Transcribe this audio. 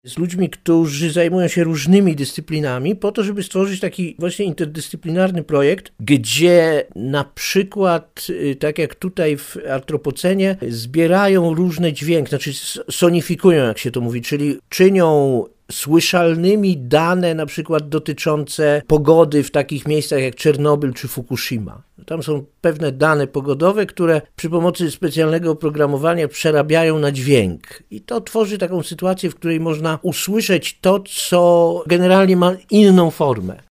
z ludźmi, którzy zajmują się różnymi dyscyplinami, po to, żeby stworzyć taki właśnie interdyscyplinarny projekt, gdzie na przykład, tak jak tutaj w antropocenie, zbierają różne dźwięki, znaczy sonifikują, jak się to mówi, czyli czynią słyszalnymi dane na przykład dotyczące pogody w takich miejscach jak Czernobyl czy Fukushima. Tam są pewne dane pogodowe, które przy pomocy specjalnego oprogramowania przerabiają na dźwięk. I to tworzy taką sytuację, w której można usłyszeć to, co generalnie ma inną formę.